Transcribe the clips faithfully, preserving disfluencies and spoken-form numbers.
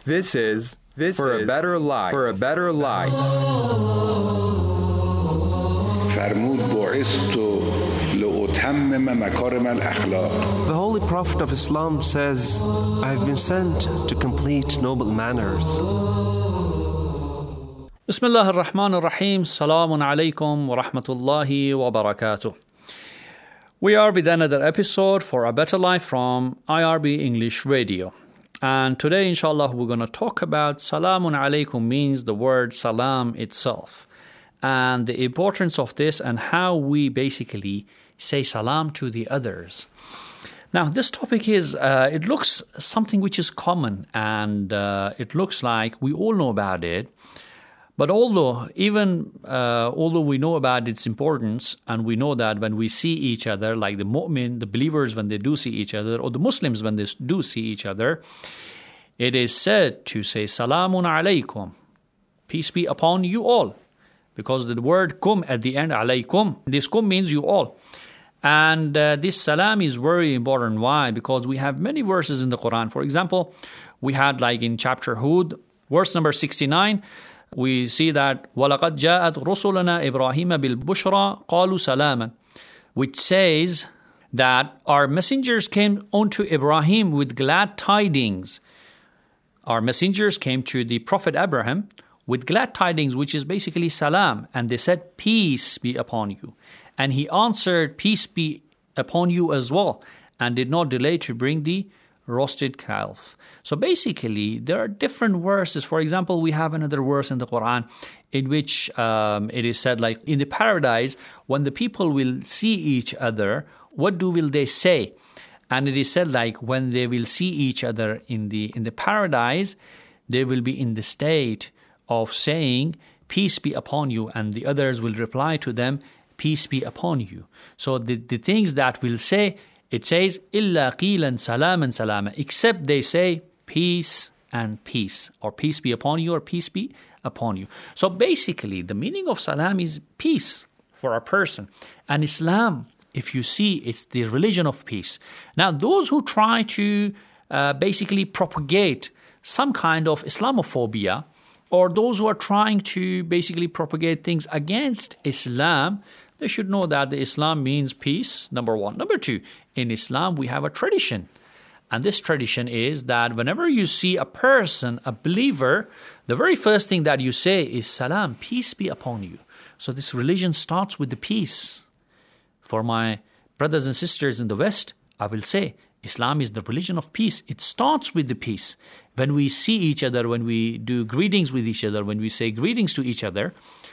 This is this for is a better life. For a better life. فرمود بعثت لأتمم مكارم الأخلاق. The Holy Prophet of Islam says, I have been sent to complete noble manners. Bismillah ar-Rahman ar-Rahim. Salamun alaykum wa rahmatullahi wa barakatuh. We are with another episode for A Better Life from I R B English Radio. And today, inshallah, we're going to talk about Salamun alaykum means the word salam itself. And the importance of this and how we basically say salam to the others. Now, this topic is, uh, it looks something which is common and uh, it looks like we all know about it. But although, even uh, although we know about its importance and we know that when we see each other, like the mu'min, the believers when they do see each other, or the Muslims when they do see each other, it is said to say Salamun alaykum, peace be upon you all. Because the word kum at the end, alaykum, this kum means you all. And uh, this salam is very important. Why? Because we have many verses in the Quran. For example, we had like in chapter Hud, verse number sixty-nine, we see that وَلَقَدْ جَاءَتْ رُسُلَنَا إِبْرَاهِيمَ بِالْبُشْرَى قَالُوا سَلَامًا, which says that our messengers came unto Ibrahim with glad tidings. Our messengers came to the Prophet Abraham with glad tidings, which is basically salam. And they said, peace be upon you. And he answered, peace be upon you as well. And did not delay to bring the roasted calf. So basically, there are different verses. For example, we have another verse in the Quran in which um, it is said, like in the paradise, when the people will see each other, what do will they say? And it is said, like when they will see each other in the in the paradise, they will be in the state of saying, peace be upon you, and the others will reply to them, peace be upon you. So the, the things that will say, it says, إِلَّا قِيلًا سَلَامًا سَلَامًا, except they say, peace and peace, or peace be upon you, or peace be upon you. So basically, the meaning of salam is peace for a person. And Islam, if you see, it's the religion of peace. Now, those who try to uh, basically propagate some kind of Islamophobia, or those who are trying to basically propagate things against Islam, they should know that the Islam means peace, number one. Number two, in Islam, we have a tradition. And this tradition is that whenever you see a person, a believer, the very first thing that you say is salam, peace be upon you. So this religion starts with the peace. For my brothers and sisters in the West, I will say, Islam is the religion of peace. It starts with the peace. When we see each other, when we do greetings with each other, when we say greetings to each other,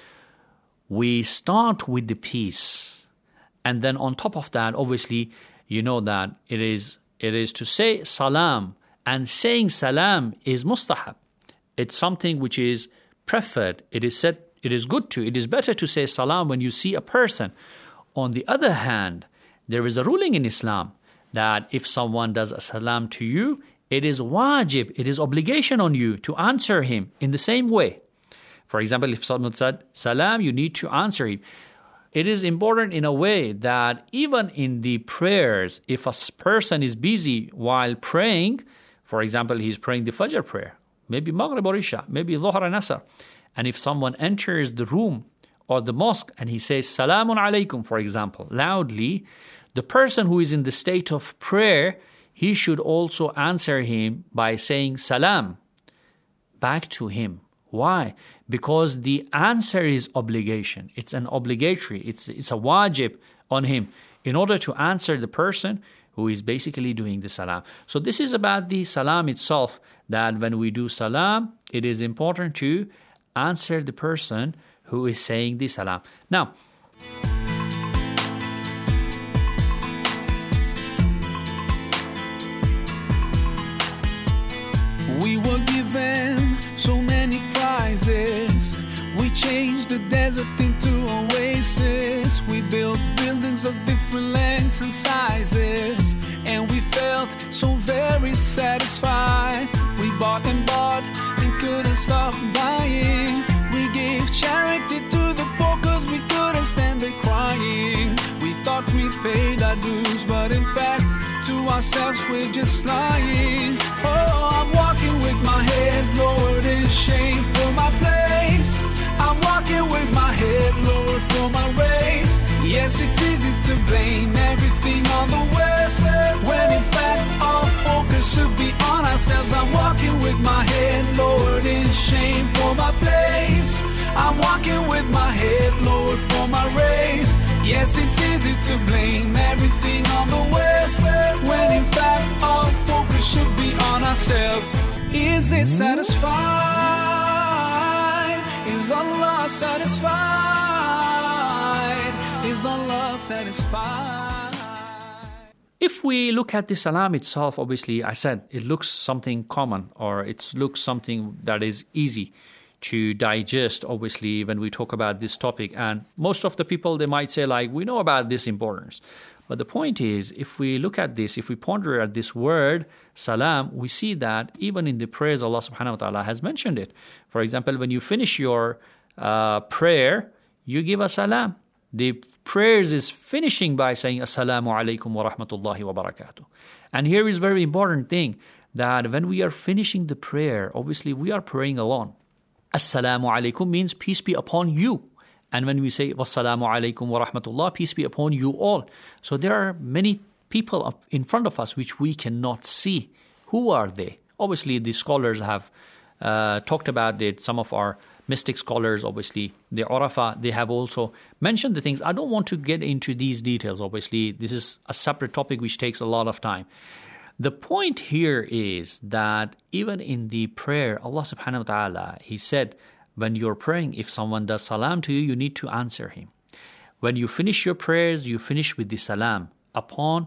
we start with the peace. And then on top of that, obviously, you know that it is it is to say salam. And saying salam is mustahab. It's something which is preferred. It is said, it is good to, it is better to say salam when you see a person. On the other hand, there is a ruling in Islam that if someone does a salam to you, it is wajib, it is obligation on you to answer him in the same way. For example, if someone said salam, you need to answer him. It is important in a way that even in the prayers, if a person is busy while praying, for example, he's praying the Fajr prayer, maybe Maghrib or Isha, maybe Dhuhr and Asr, and if someone enters the room or the mosque and he says Salamun alaykum, for example, loudly, the person who is in the state of prayer, he should also answer him by saying salam back to him. Why? Because the answer is obligation. It's an obligatory. It's, it's a wajib on him in order to answer the person who is basically doing the salam. So this is about the salam itself, that when we do salam, it is important to answer the person who is saying the salam. Now, we were given so many prizes. We changed the desert into oasis. We built buildings of different lengths and sizes, and we felt so very satisfied. We bought and bought and couldn't stop buying. We gave charity to the poor cause we couldn't stand it crying. We thought we paid our dues, but in fact to ourselves we're just lying. Oh, I'm walking with my head Yes, it's easy to blame everything on the West, when in fact our focus should be on ourselves. I'm walking with my head lowered in shame for my place. I'm walking with my head lowered for my race. Yes, it's easy to blame everything on the West, when in fact our focus should be on ourselves. Is it satisfied? Is Allah satisfied? Is Allah satisfied? If we look at the salam itself, obviously, I said it looks something common, or it looks something that is easy to digest, obviously, when we talk about this topic. And most of the people, they might say, like, we know about this importance. But the point is, if we look at this, if we ponder at this word, salam, we see that even in the prayers, Allah subhanahu wa ta'ala has mentioned it. For example, when you finish your uh, prayer, you give a salam. The prayers is finishing by saying, Assalamu alaikum wa rahmatullahi wa barakatuh. And here is very important thing, that when we are finishing the prayer, obviously we are praying alone. Assalamu alaikum means peace be upon you. And when we say wassalamu alaikum wa rahmatullah, peace be upon you all. So there are many people in front of us which we cannot see. Who are they? Obviously, the scholars have uh, talked about it. Some of our mystic scholars, obviously, the Urafa, they have also mentioned the things. I don't want to get into these details, obviously. This is a separate topic which takes a lot of time. The point here is that even in the prayer, Allah subhanahu wa ta'ala, He said, when you're praying, if someone does salam to you, you need to answer him. When you finish your prayers, you finish with the salam upon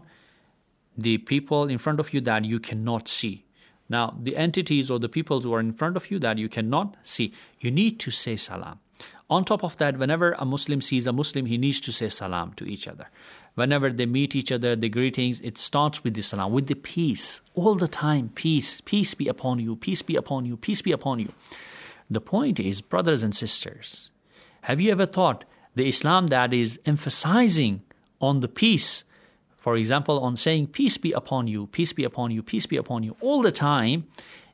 the people in front of you that you cannot see. Now, the entities or the peoples who are in front of you that you cannot see, you need to say salam. On top of that, whenever a Muslim sees a Muslim, he needs to say salam to each other. Whenever they meet each other, the greetings, it starts with the salam, with the peace. All the time, peace, peace be upon you, peace be upon you, peace be upon you. The point is, brothers and sisters, have you ever thought the Islam that is emphasizing on the peace, for example, on saying peace be upon you, peace be upon you, peace be upon you, all the time,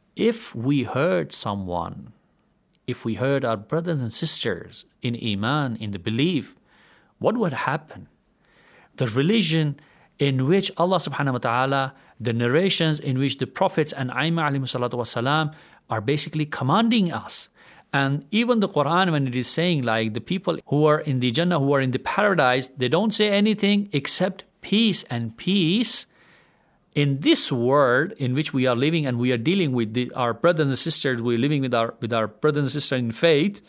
if we hurt someone, if we hurt our brothers and sisters in Iman, in the belief, what would happen? The religion in which Allah subhanahu wa ta'ala, the narrations in which the prophets and Aimah alayhi salatu wasalam are basically commanding us. And even the Quran, when it is saying, like, the people who are in the Jannah, who are in the paradise, they don't say anything except peace. And peace in this world in which we are living, and we are dealing with the, our brothers and sisters, we're living with our, with our brothers and sisters in faith,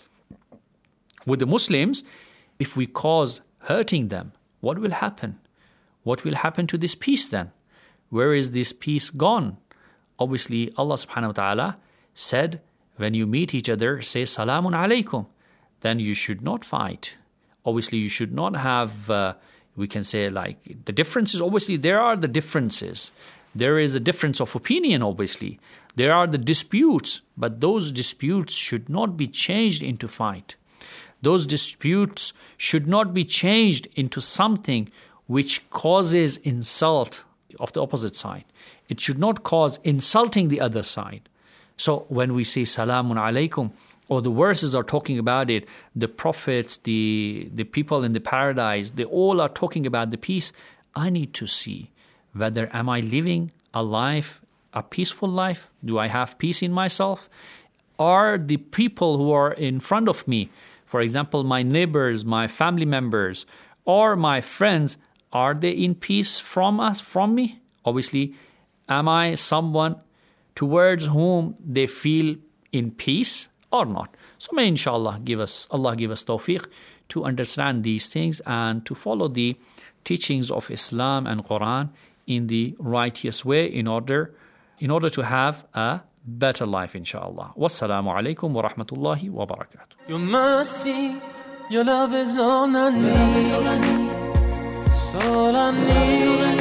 with the Muslims, if we cause hurting them, what will happen? What will happen to this peace then? Where is this peace gone? Obviously, Allah subhanahu wa ta'ala said, when you meet each other, say salamun alaykum. Then you should not fight. Obviously, you should not have, uh, we can say, like, the differences. Obviously, there are the differences. There is a difference of opinion, obviously. There are the disputes, but those disputes should not be changed into fight. Those disputes should not be changed into something which causes insult of the opposite side. It should not cause insulting the other side. So when we say salamun alaykum, or the verses are talking about it, the prophets, the, the people in the paradise, they all are talking about the peace. I need to see whether am I living a life, a peaceful life? Do I have peace in myself? Are the people who are in front of me, for example, my neighbors, my family members, or my friends, are they in peace from us, from me? Obviously, am I someone towards whom they feel in peace or not? So may inshallah give us, Allah give us tawfiq to understand these things and to follow the teachings of Islam and Quran in the righteous way in order, in order to have a better life, inshallah. Wassalamu alaikum wa rahmatullahi wa barakatuh. Your mercy, your love is all I need. All I need. It's all I need.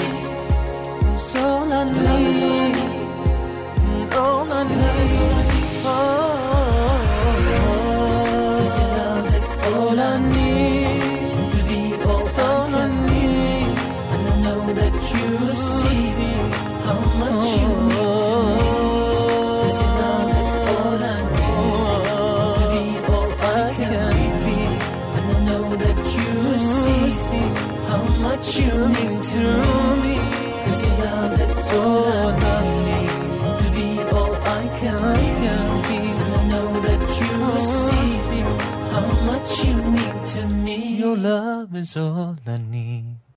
It's all I need. All I need. Oh, cause your love is all I need to be all, all I need. And I know that you see how much you mean to me. Cause your love is all I need to be all I can be. And I know that you see much you mean to me. 'Cause your love is all I need to be all I can be. And I know that you see how much you mean to me. Your love is all I need.